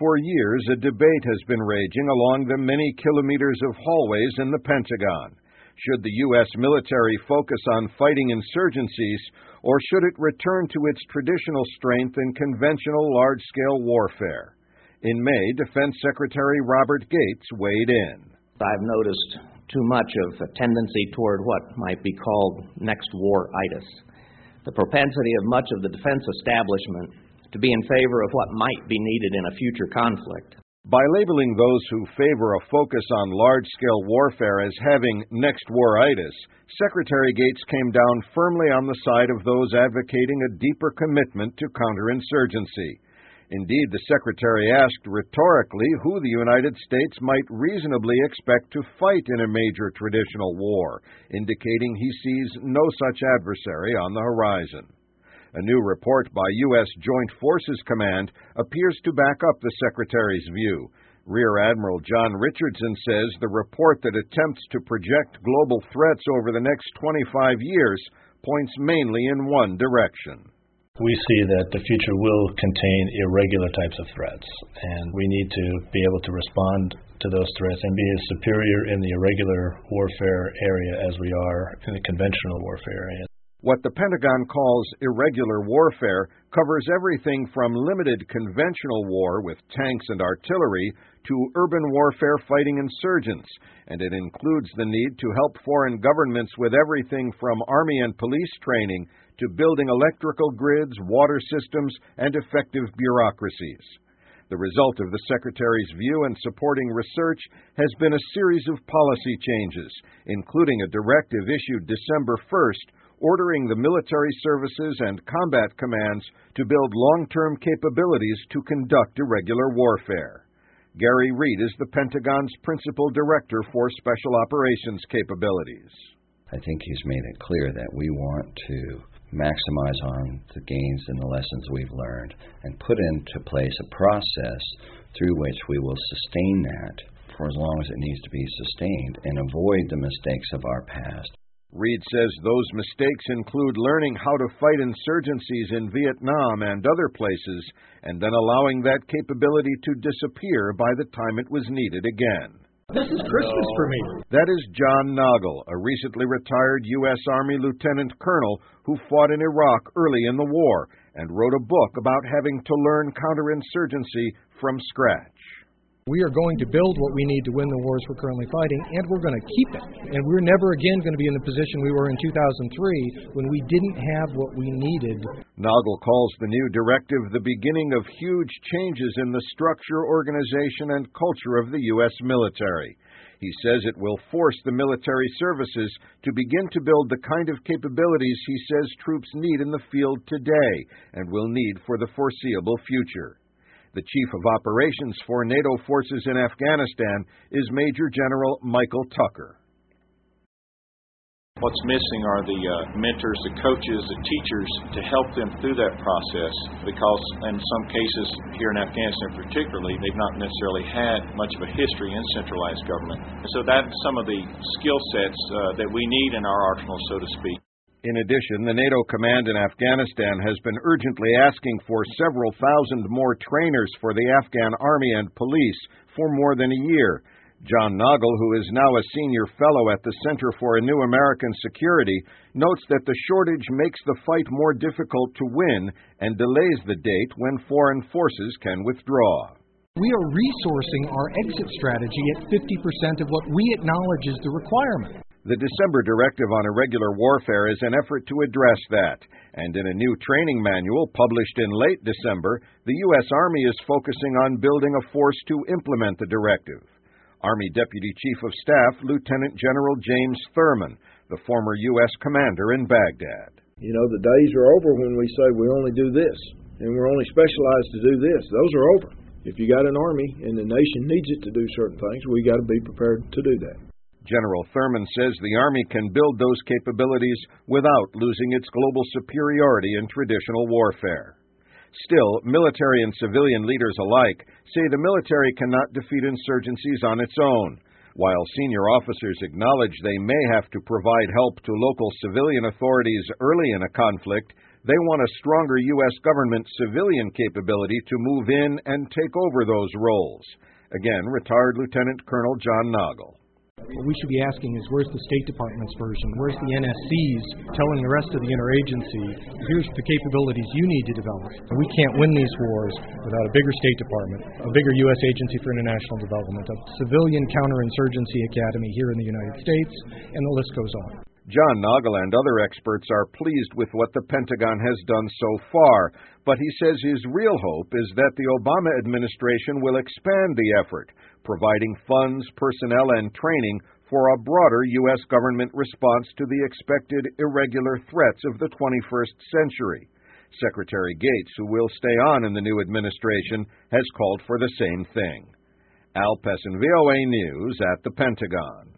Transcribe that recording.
For years, a debate has been raging along the many kilometers of hallways in the Pentagon. Should the U.S. military focus on fighting insurgencies, or should it return to its traditional strength in conventional large-scale warfare? In May, Defense Secretary Robert Gates weighed in. I've noticed too much of a tendency toward what might be called next war-itis. The propensity of much of the defense establishment to be in favor of what might be needed in a future conflict. By labeling those who favor a focus on large-scale warfare as having next war-itis, Secretary Gates came down firmly on the side of those advocating a deeper commitment to counterinsurgency. Indeed, the Secretary asked rhetorically who the United States might reasonably expect to fight in a major traditional war, indicating he sees no such adversary on the horizon. A new report by U.S. Joint Forces Command appears to back up the Secretary's view. Rear Admiral John Richardson says the report that attempts to project global threats over the next 25 years points mainly in one direction. We see that the future will contain irregular types of threats, and we need to be able to respond to those threats and be as superior in the irregular warfare area as we are in the conventional warfare area. What the Pentagon calls irregular warfare covers everything from limited conventional war with tanks and artillery to urban warfare fighting insurgents, and it includes the need to help foreign governments with everything from Army and police training to building electrical grids, water systems, and effective bureaucracies. The result of the Secretary's view and supporting research has been a series of policy changes, including a directive issued December 1st ordering the military services and combat commands to build long-term capabilities to conduct irregular warfare. Gary Reed is the Pentagon's principal director for Special Operations Capabilities. I think he's made it clear that we want to maximize on the gains and the lessons we've learned and put into place a process through which we will sustain that for as long as it needs to be sustained and avoid the mistakes of our past. Reed says those mistakes include learning how to fight insurgencies in Vietnam and other places, and then allowing that capability to disappear by the time it was needed again. This is Christmas for me. That is John Nagl, a recently retired U.S. Army lieutenant colonel who fought in Iraq early in the war and wrote a book about having to learn counterinsurgency from scratch. We are going to build what we need to win the wars we're currently fighting, and we're going to keep it. And we're never again going to be in the position we were in 2003 when we didn't have what we needed. Nagl calls the new directive the beginning of huge changes in the structure, organization, and culture of the U.S. military. He says it will force the military services to begin to build the kind of capabilities he says troops need in the field today and will need for the foreseeable future. The Chief of Operations for NATO forces in Afghanistan is Major General Michael Tucker. What's missing are the mentors, the coaches, the teachers to help them through that process, because in some cases, here in Afghanistan particularly, they've not necessarily had much of a history in centralized government. And so that's some of the skill sets that we need in our arsenal, so to speak. In addition, the NATO command in Afghanistan has been urgently asking for several thousand more trainers for the Afghan army and police for more than a year. John Nagl, who is now a senior fellow at the Center for a New American Security, notes that the shortage makes the fight more difficult to win and delays the date when foreign forces can withdraw. We are resourcing our exit strategy at 50% of what we acknowledge is the requirement. The December Directive on Irregular Warfare is an effort to address that, and in a new training manual published in late December, the U.S. Army is focusing on building a force to implement the directive. Army Deputy Chief of Staff Lieutenant General James Thurman, the former U.S. commander in Baghdad. You know, the days are over when we say we only do this, and we're only specialized to do this. Those are over. If you got an army and the nation needs it to do certain things, we got to be prepared to do that. General Thurman says the Army can build those capabilities without losing its global superiority in traditional warfare. Still, military and civilian leaders alike say the military cannot defeat insurgencies on its own. While senior officers acknowledge they may have to provide help to local civilian authorities early in a conflict, They want a stronger U.S. government civilian capability to move in and take over those roles. Again, retired Lieutenant Colonel John Nagl. What we should be asking is, where's the State Department's version? Where's the NSC's telling the rest of the interagency, here's the capabilities you need to develop? We can't win these wars without a bigger State Department, a bigger U.S. Agency for International Development, a civilian counterinsurgency academy here in the United States, and the list goes on. John Nagl and other experts are pleased with what the Pentagon has done so far, but he says his real hope is that the Obama administration will expand the effort, providing funds, personnel, and training for a broader U.S. government response to the expected irregular threats of the 21st century. Secretary Gates, who will stay on in the new administration, has called for the same thing. Al Pessin, VOA News at the Pentagon.